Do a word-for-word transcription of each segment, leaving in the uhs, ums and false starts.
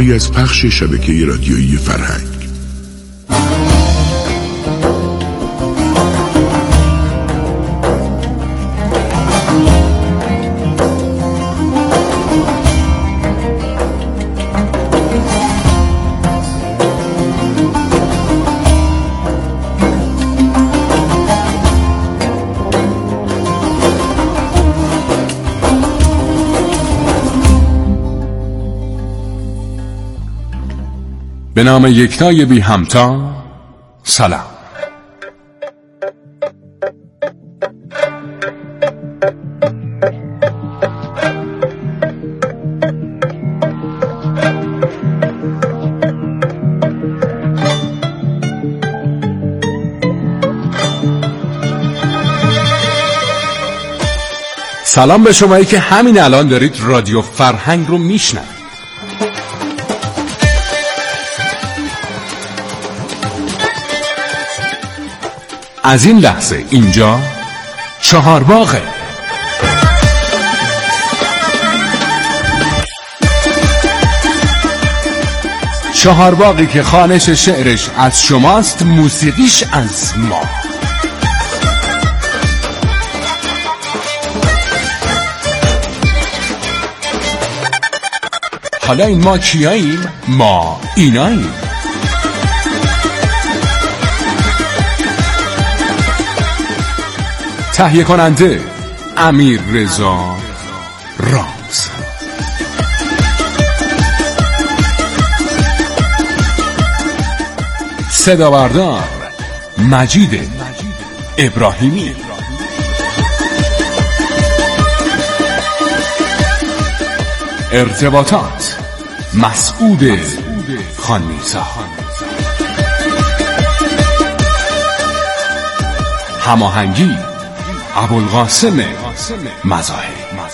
کاری از پخش شبکه رادیویی فرهنگ. به نام یکتای بی همتا، سلام. سلام به شمایی که همین الان دارید رادیو فرهنگ رو میشنوید. از این لحظه اینجا چهارباغه. چهارباغی که خوانش شعرش از شماست، موسیقیش از ما. حالا این ما کیاییم؟ ما ایناییم. تهیه کننده امیر رضا راز، صدا بردار مجید ابراهیمی، ارتباطات مسعود خانمیزا، هماهنگی ابوالقاسم مزاحم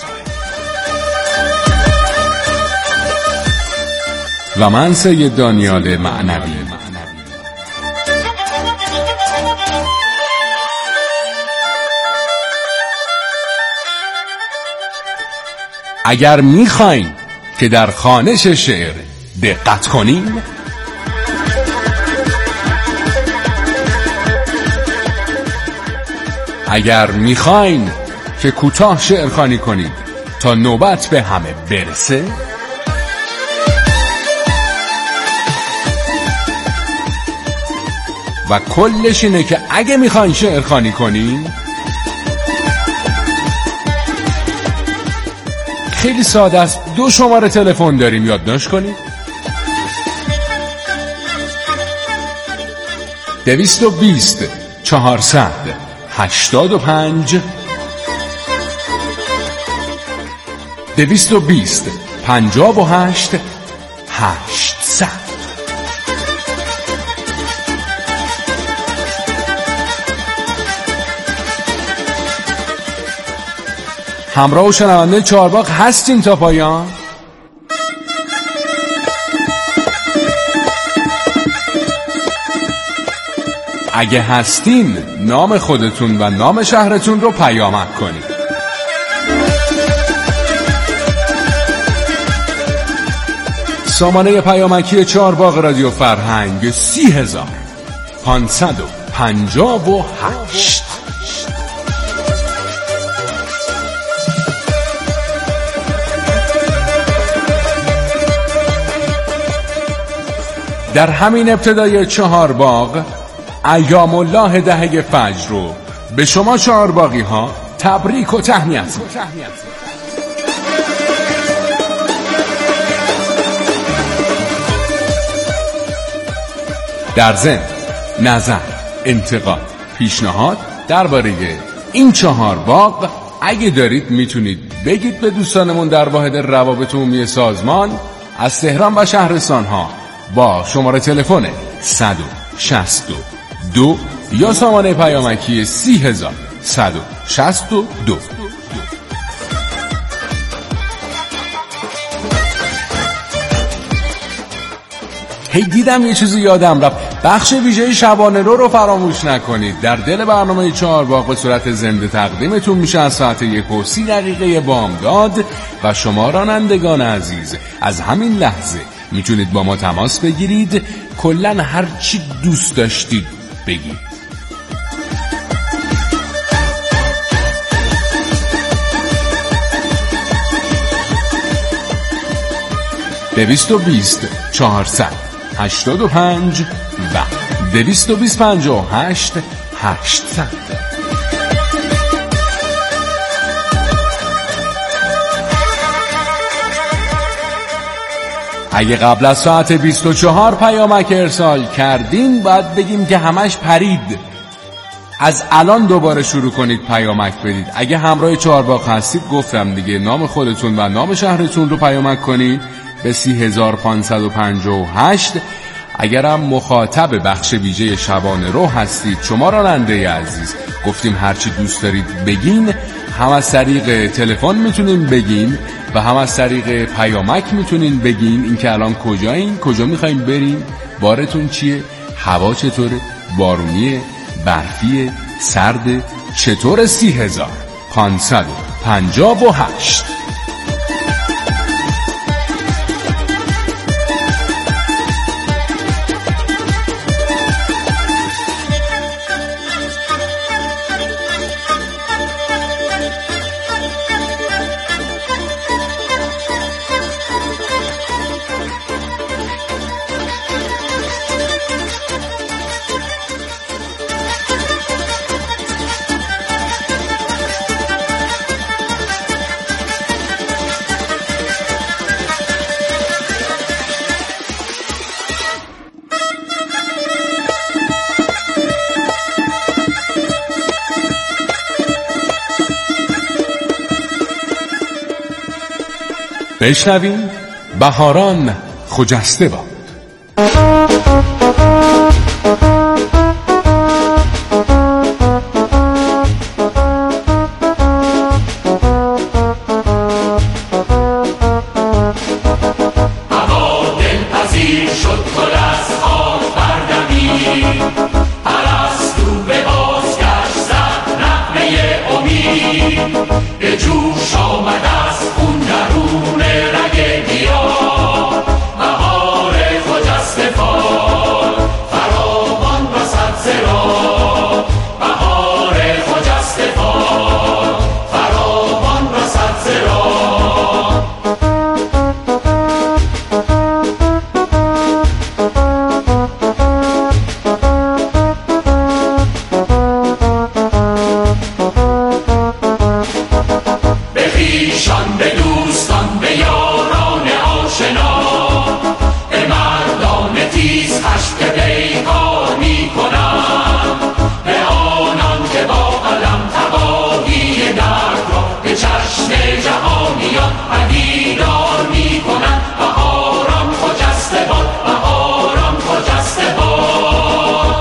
و من سید دانیال معنوی. اگر میخواین که در خوانش شعر دقت کنیم، اگر میخواین که کوتاه شعر خوانی کنید تا نوبت به همه برسه، و کلش اینه که اگه میخواین شعر خوانی کنید، خیلی ساده است. دو شماره تلفن داریم، یادداشت کنید: دویست و بیست چهارصد هشتاد و پنج، دویست و بیست پنجاه و هشت هشتصد. همراه و شنونده چهارباغ هستین تا پایان؟ اگه هستین نام خودتون و نام شهرتون رو پیامک کنید. سامانه پیامکی چهارباغ رادیو فرهنگ سی هزار پانصد و پنجاه و هشت. در همین ابتدای چهارباغ ایام الله دهه فجر رو به شما چهارباغی ها تبریک و تهنیت. در ضمن نظر، انتقاد، پیشنهاد درباره این چهارباغ اگه دارید میتونید بگید به دوستانمون در واحد روابط عمومی سازمان از تهران و شهرستان ها با شماره تلفن صد و شصت و دو یا سامانه پیامکی سی هزار صد و شصت و دو. هی دیدم یه چیزی یادم رفت. بخش ویژه شبانه رو رو فراموش نکنید. در دل برنامه چهارباغ به صورت زنده تقدیمتون میشه از ساعت یک و سی دقیقه بامداد و شما رانندگان عزیز از همین لحظه میتونید با ما تماس بگیرید، کلاً هر چی دوست داشتید بگید. دویست و بیست چهارصد هشتاد و پنج و دویست و بیست پنجاه و هشت هشتصد. اگه قبل از ساعت بیست و چهار پیامک ارسال کردین باید بگیم که همش پرید. از الان دوباره شروع کنید پیامک بدید. اگه همراه چهارباغ هستید گفتم دیگه، نام خودتون و نام شهرتون رو پیامک کنید به سی هزار و پانصد و پنجاه و هشت. اگرم مخاطب بخش ویژه شبانه رو هستید، شما راننده عزیز، گفتیم هرچی دوست دارید بگین. هم از طریق تلفن میتونین بگین و هم از طریق پیامک میتونین بگین. این که الان کجایین، کجا میخواین برین، بارتون چیه، هوا چطوره، بارونیه، برفیه، سرده، چطور سی هزار پانصد و پنجاه و هشت. بشنویم بهاران خجسته باد. هوا دلپذیر شد گل از خاک بردمید، پرستو به بازگشت زد نغمه امید، به جوش آمد از خون درون رگ گیاه، بهار خجسته فال فراوان رسد ز راه، بهار خجسته فال فراوان رسد ز راه. به خویشان، به دوستان، به یاران آشنا، به مردان تیز خشم که پیکار می کنند، به آنان که با قلم تباهی درد را به چشم جهانیان پدیدار می کنند. بهاران خجسته باد، بهاران خجسته باد.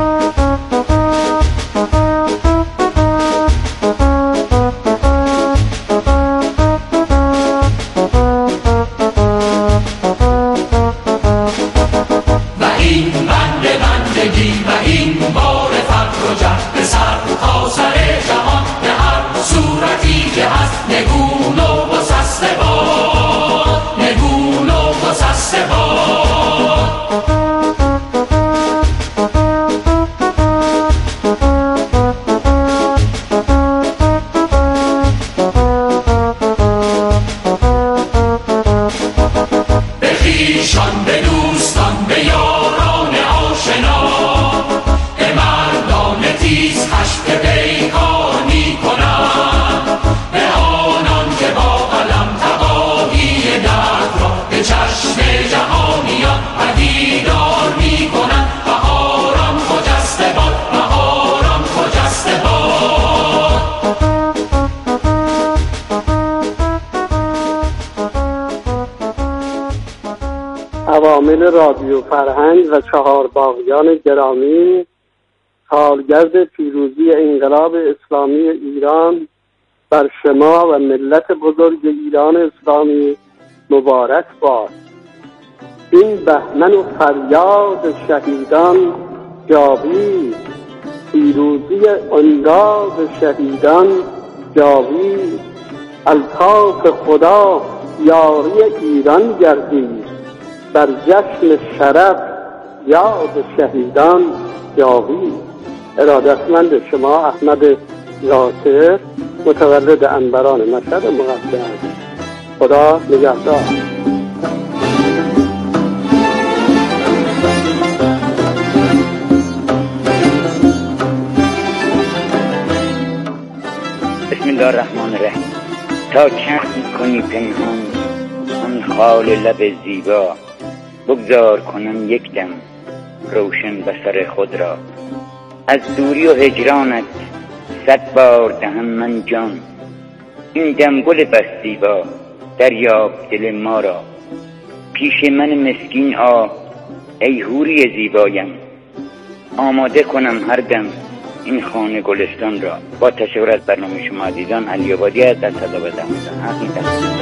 و این بنده بندگی و این بار فقر و جهل به سر تا سر جهان، به هر صورتی که هست نگون و گسسته باد، نگون و گسسته باد. به خویشان، به دوستان، به یاران آشنا، به مردان تیز خشم که پیکار می کنند، به آنان که با قلم تباهی درد را به چشم جهانیان پدیدار می کنند. بهاران خجسته باد، بهاران خجسته باد. عوامل رادیو فرهنگ و چهارباغیان گرامی، سالگرد پیروزی انقلاب اسلامی ایران بر شما و ملت بزرگ ایران اسلامی مبارک باد. این بهمن و فریاد شهیدان جاوید، پیروزی انگاز شهیدان جاوید. الطاف خدا یاری ایران گردید، بر جشن شرف یاد شهیدان جاوید. ارادتمند شما احمد یاسر، متولد انبران مشهد مقدس. خدا نگهدار. بسم الله الرحمن الرحیم. تا چند کنی پنهان آن خال لب زیبا، بگذار کنم یک دم روشن بصر خود را. از دوری و هجرانت صد بار دهم من جان، این دم گل بس زیبا دریاب دل ما را. پیش من مسکین آ ای حوری زیبایم، آماده کنم هر دم این خانه گلستان را. با تشکر از برنامه شما عزیزان، علی آبادی از در صدا به دمتان. حق می‌دهم.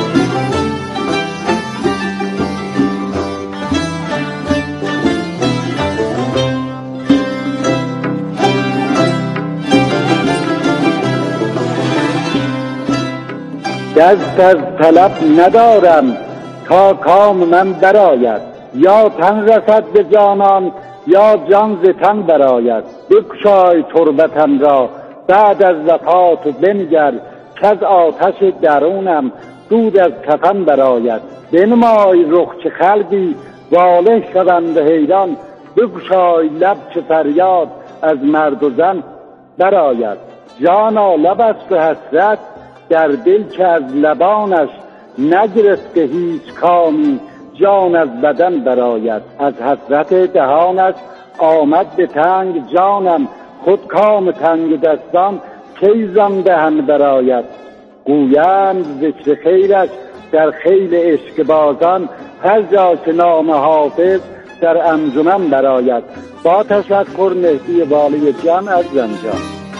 دست از طلب ندارم تا کام من برآید، یا تن رسد به جانان یا جان ز تن برآید. بگشای تربتم را بعد از وفات و بنگر، کز آتش درونم دود از کفن برآید. بنمای رخ چه خلقی واله شوند حیران، بگشای لب چه فریاد از مرد و زن برآید. جانا لب است و حسرت در دل که از لبانش نگرفته هیچ کامی جان از بدن برآید. از حسرت دهانش آمد به تنگ جانم، خود کام تنگ دستان کی زان دهن برآید. گویند ذکر خیرش در خیل عشق بازان، هر جا که نام حافظ در انجمن برآید. با تشکر مهدی والی جان از زنجان.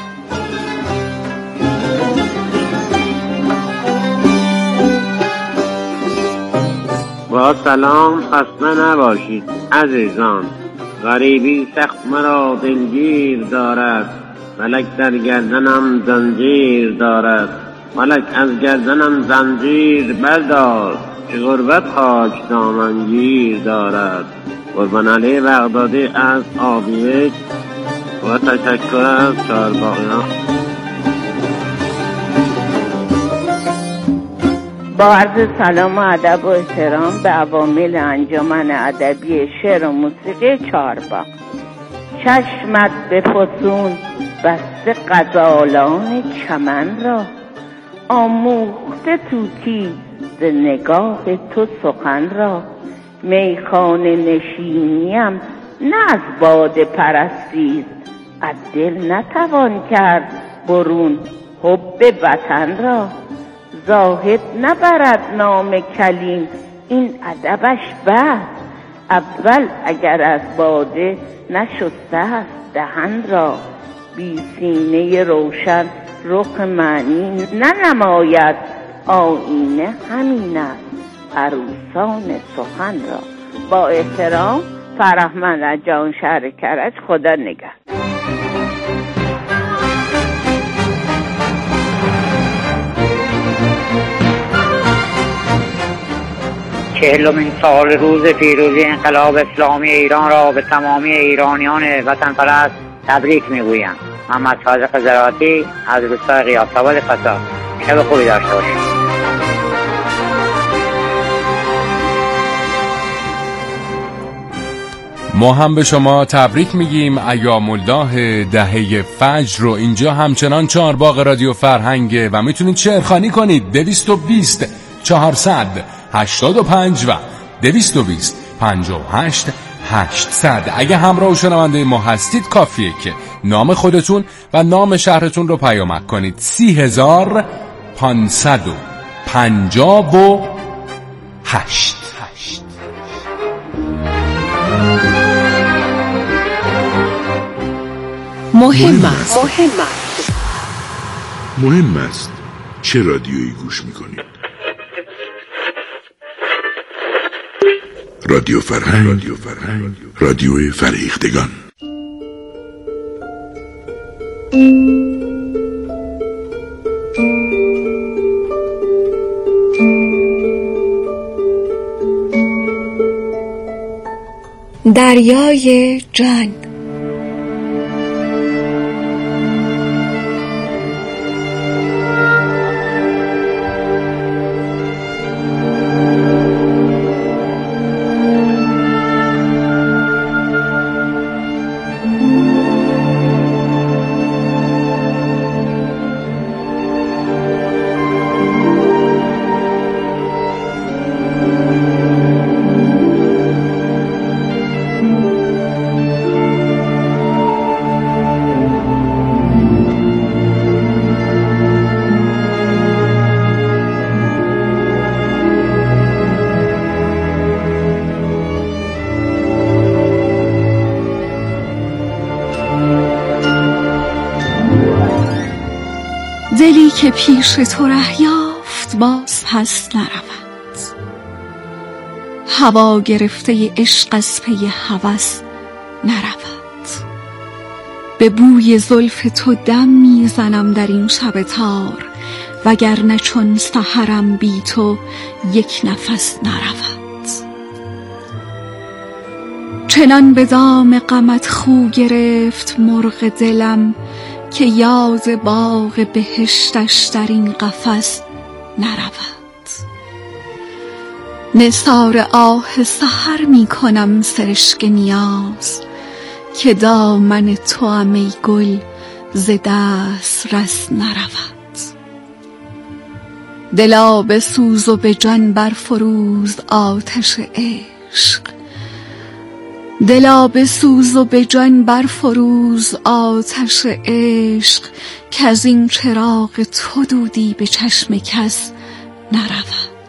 با سلام، خسته نباشید عزیزان. غریبی سخت مرا دلگیر دارد، ملک در گردنم زنجیر دارد. ملک از گردنم زنجیر بردار، که غربت خاک دامنگیر دارد. قربان علی بغدادی از آبیک و تشکر از چهارباغیان. با عرض سلام و ادب و احترام به عوامل انجمن ادبی شعر و موسیقی چهارباغ. چشمت به فسون بسته غزالان چمن را، آموخته طوطی ز نگاه تو سخن را. میخانه نشینیم نه از باده پرستی، از دل نتوان کرد برون حب وطن را. زاهد نبرد نام کلیم این ادبش بس، اول اگر از باده نشسته است دهن را. بی سینه روشن رخ معنی ننماید، آینه همین است عروسان سخن را. با احترام، فرهمند از جان شهر کرج. خدا نگهدار. چهلمین سال روز پیروزی انقلاب اسلامی ایران را به تمامی ایرانیان وطن پرست تبریک میگویم. محمد صادق زراعتی از روستای قیاس‌آباد فساد. شب خوبی داشته باشید. ما هم به شما تبریک میگیم. ایام الله دهه فجر رو اینجا همچنان چهارباغ رادیو فرهنگ و میتونید شعرخوانی کنید. دویست و بیست چهارصد هشتاد و پنج و دویست و بیست پنجاه و هشت هشتصد. اگه همراه شنونده ما هستید کافیه که نام خودتون و نام شهرتون رو پیامک کنید. سی هزار پانصد و پنجاه و هشت. مهم است. مهم است. مهم است چه رادیویی گوش میکنید. رادیو فرهنگ، رادیو فرهنگ، رادیو فرهیختگان. دریای جان. دلی که پیش تو ره یافت باز پس نرود، هوا گرفته عشق از پی هوس نرود. به بوی زلف تو دم میزنم در این شب تار، وگرنه چون سحرم بی تو یک نفس نرود. چنان به دام غمت خو گرفت مرغ دلم، که یاد باغ بهشتش در این قفس نرود. نثار آه سحر می کنم سرشک نیاز، که دامن توام ای گل ز دست رس نرود. دلا بسوز و به جان برفروز آتش عشق، دلا بسوز و به جان برفروز آتش عشق، که از این چراغ تو دودی به چشم کس نرود.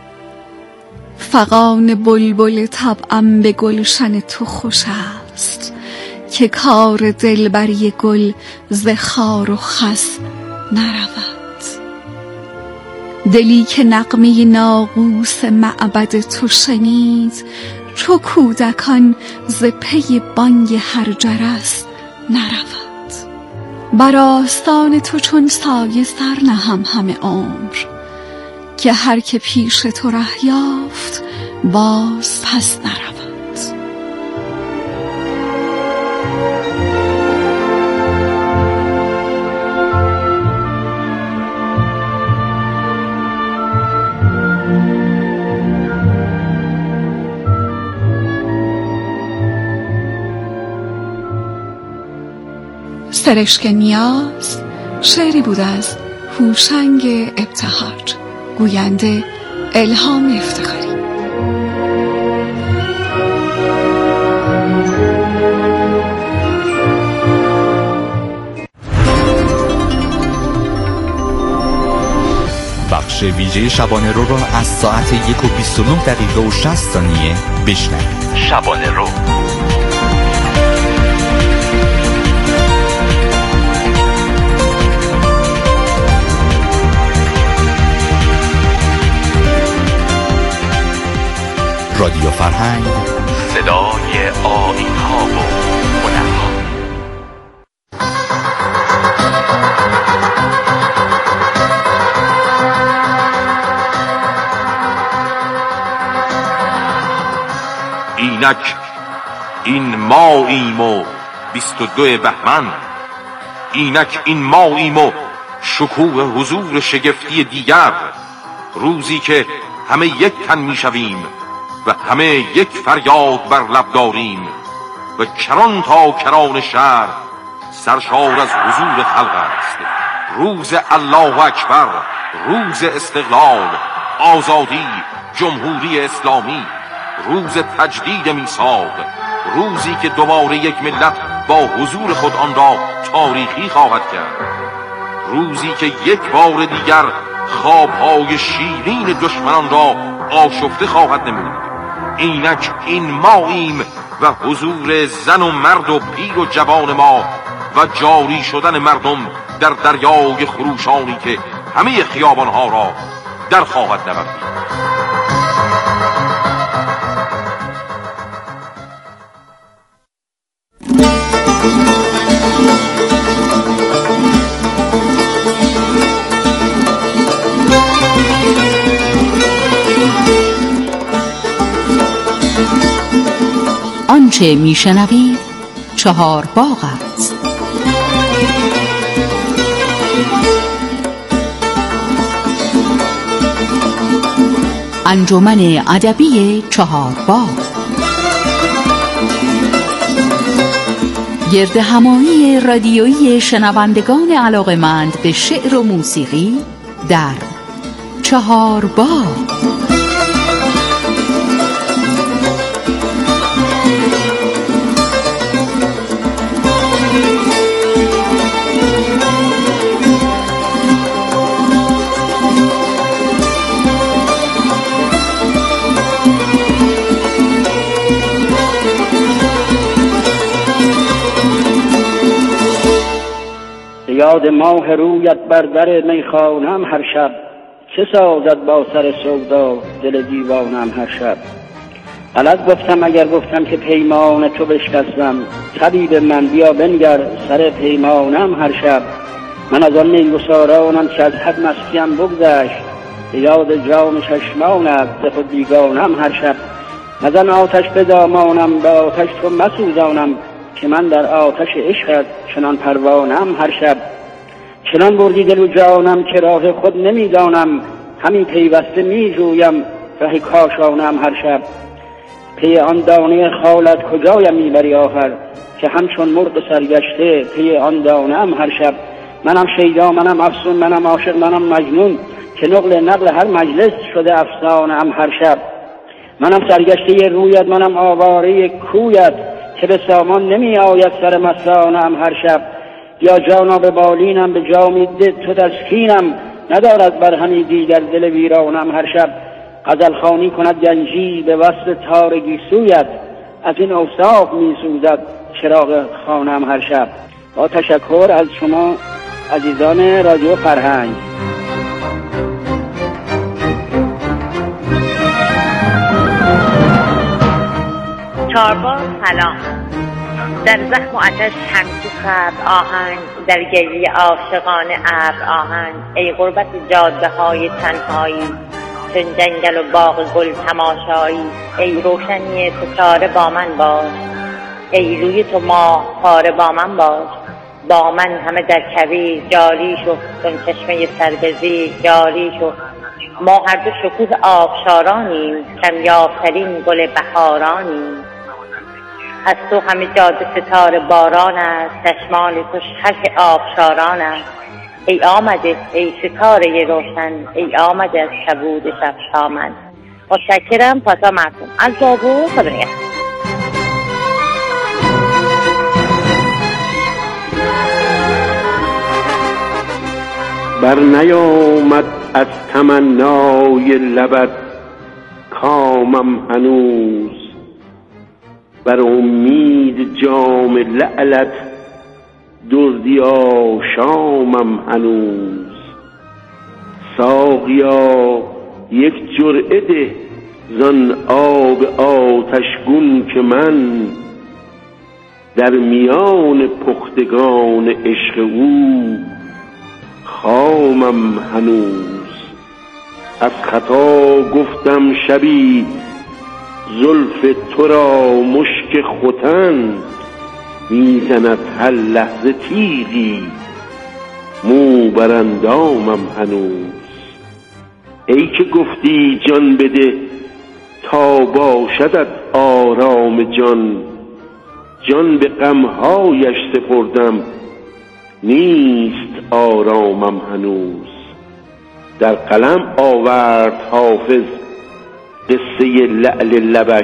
فغان بلبل طبعم به گلشن تو خوش است، که کار دلبری گل ز خار و خس نرود. دلی که نغمه ناقوس معبد تو شنید، چو کودکان ز پی بانگ هر جرس نرود. بر آستان تو چون سایه سر نهم همه عمر، که هر که پیش تو ره یافت باز پس نرود. سرشک نیاز شعری بود از هوشنگ ابتهاج، گوینده الهام افتخاری. بخش ویژه شبانه رو را از ساعت یک و بیست و نه دقیقه و شصت ثانیه بشنوید. شبانه رو رادیو فرهنگ، صدای آیین‌ها و هنرها. اینک این ماییم و بیست و دو بهمن، اینک این ماییم و شکوه حضور شگفتی دیگر، روزی که همه یک تن میشویم و همه یک فریاد بر لب داریم و کران تا کران شهر سرشار از حضور خلق است. روز الله اکبر، روز استقلال، آزادی، جمهوری اسلامی، روز تجدید میثاق، روزی که دوباره یک ملت با حضور خود آن را تاریخی خواهد کرد، روزی که یک بار دیگر خوابهای شیرین دشمنان را آشفته خواهد نمود. اینک این ماییم و حضور زن و مرد و پیر و جوان ما و جاری شدن مردم در دریای خروشانی که همه خیابانها را در خواهد نوردید. آنچه میشنوید چهار باغ است. انجمن ادبی چهار باغ گرد همایی رادیویی شنوندگان علاقه‌مند به شعر و موسیقی در چهار باغ. یاد ماه رویت بر در میخانم هر شب، چه سازد با سر سودا دل دیوانم هر شب. غلط گفتم اگر گفتم که پیمان تو بشکستم، طبیب من بیا بنگر سر پیمانم هر شب. من از آن میگسارانم که از حد مستیم بگذشت، یاد جام چشمانت ز خود بیگانم هر شب. مزن آتش به دامانم به آتش تو مسوزانم، که من در آتش عشقت چنان پروانم هر شب. چنان بردی دل و جانم که راه خود نمیدانم، همین پیوسته می جویم ره کاشانم هر شب. پی آن دانه خالت کجایم میبری آخر، که همچون مرغ سرگشته پی آن دانم هر شب. منم شیدا منم افسون منم عاشق منم مجنون، که نقل نقل هر مجلس شده افسانم هر شب. منم سرگشته رویت منم آواره کویت، که به سامان نمی آید سر مستانم هر شب. یا جانا به بالینم به جامی ده تو تسکینم، ندارد بر همی دیگر دل ویرانم هر شب. غزل خوانی کند گنجی به وصف تار گیسویت، از این اوصاف می سوزد چراغ خانم هر شب. با تشکر از شما عزیزان رادیو فرهنگ. چهارباغ سلام. در زخم و آتش همچو خبر آهنگ، در گریه عاشقانه ابر آهنگ. ای غربت جاده های تنهایی، چون جنگل و باغ گل تماشایی. ای روشنی ستاره با من باش، ای روی تو ماه پاره با من باش. با من همه در کویر جاری شو، چون چشمه سربزی جاری شو. ما هر دو شکوه آبشارانیم، کمیاب‌ترین گل بهارانیم. از تو همه جاده ستاره باران است، چشمان تو شرح آبشاران است. ای آمده ای ستاره روشن، ای آمده از کبود شب شامن. متشکرم. پاسا معصوم از بابو خدایا. بر نیامد از تمنای لبت کامم هنوز، بر امید جام لعلت دردی آشامم هنوز. ساقیا یک جرعه ده زان آب آتشگون، که من در میان پختگان عشق او خامم هنوز. از خطا گفتم شبی زلف تو را مشک ختن، میزند هر لحظه تیغی مو بر اندامم هنوز. ای که گفتی جان بده تا باشدت آرام جان، جان به غمهایش سپردم نیست آرامم هنوز. در قلم آورد حافظ قصه لعل لبش،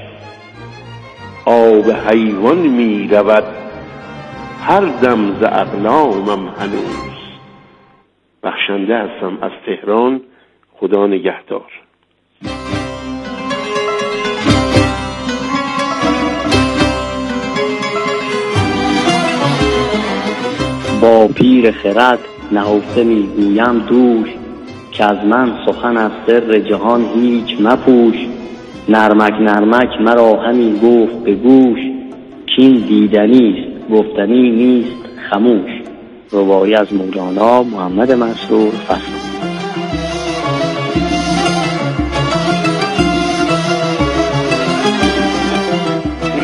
آب حیوان می رود هر دم ز اقلامم هنوز. بخشنده هستم از تهران. خدا نگهدار. با پیر خرد نهفته میگویم دوش، که از من سخن از سر جهان هیچ مپوش. نرمک نرمک مرا همی گفت به گوش، کین دیدنیست گفتنی نیست خموش. روایی از مولانا محمد منصور فصل.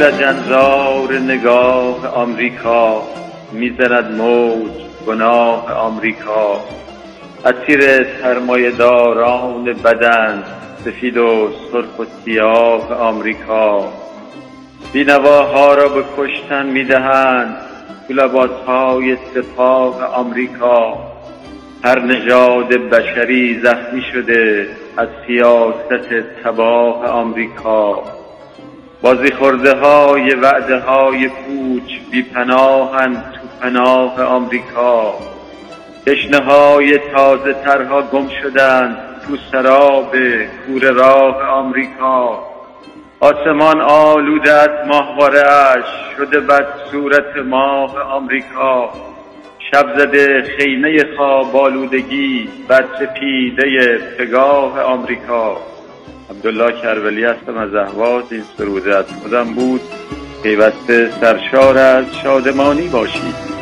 لجنزار نگاه آمریکا، میزند موج گناه آمریکا. اسیر سرمایه‌داران بدن، سفید و سرخ و سیاه آمریکا. بینواها را به کشتن میدهند تو لباسهای سپاه آمریکا. هر نژاد بشری زخمی شده از سیاست تباه آمریکا. بازی خورده های وعده های پوچ بی پناهند تو پناه آمریکا. تشنه های تازه ترها گم شدند تو سراب کور راه آمریکا. آسمان آلوده از ماهواره اش شده بد صورت ماه آمریکا. شب زده خیمه خواب آلودگی بر سپیده پگاه آمریکا. عبدالله کربلی هستم از اهواز. این سروده از خودم بود. پیوسته سرشار از شادمانی باشید.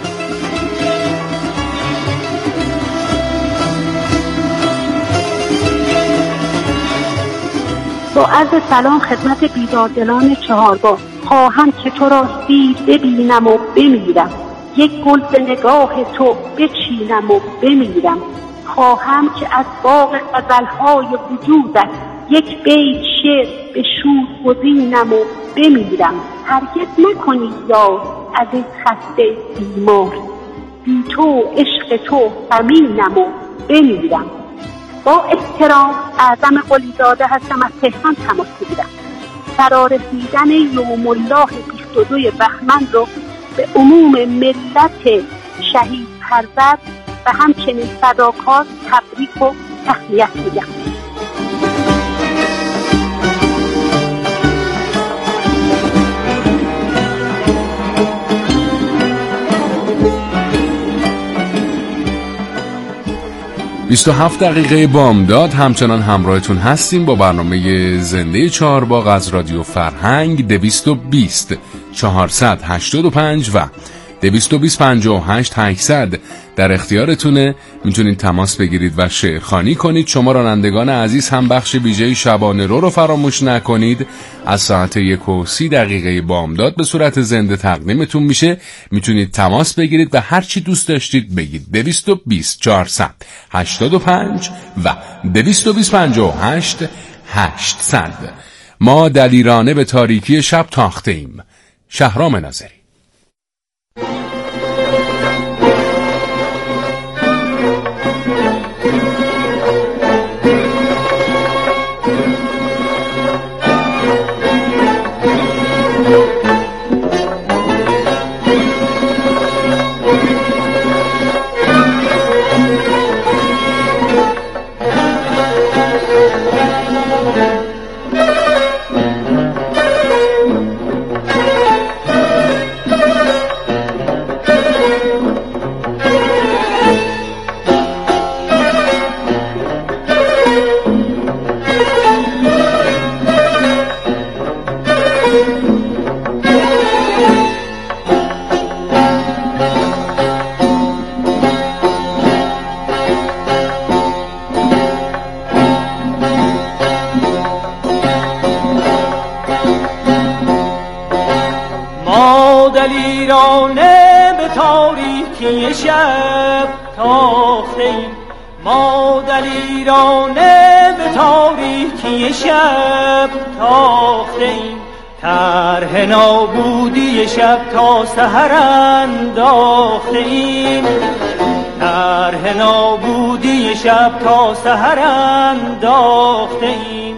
با عرض سلام خدمت بیداردلان چهارباغ، خواهم که تو را سیر ببینم و بمیرم، یک گل به نگاه تو بچینم و بمیرم. خواهم که از باغ غزلهای وجودت یک بیت شعر به شور گزینم و بمیرم. هرگز نکنی یاد از این خسته بیمار، بی تو عشق تو غمینم و بمیرم. با احترام اعظم قلیزاده هستم، از تهران تماس میگیرم. فرارسیدن یوم الله بیست و دوی بهمن رو به عموم ملت شهید پرور و همچنین فداکار تبریک و تهنیت میگم. بیست و هفت دقیقه بامداد همچنان همراهتون هستیم با برنامه زنده چهارباغ از رادیو فرهنگ. دویست و بیست چهارصد هشتاد و پنج و دویست و بیست پنجاه و هشت هشتصد در اختیارتونه. میتونید تماس بگیرید و شعرخوانی کنید. شما رانندگان عزیز هم بخش ویژه شبانه رو رو فراموش نکنید. از ساعت یک و سی دقیقه بامداد به صورت زنده تقدیمتون میشه. میتونید تماس بگیرید و هر چی دوست داشتید بگید. دویست و بیست چهارصد هشتاد و پنج و دویست و بیست پنجاه و هشت هشتصد. ما دلیرانه به تاریکی شب تاخته ایم. شهرام ناظری. دلیرانه به تاریکی شب تاختیم، ما دلیرانه به تاریکی شب تاختیم، طرح نابودی شب تا سحر انداختیم، طرح نابودی شب تا سحر انداختیم.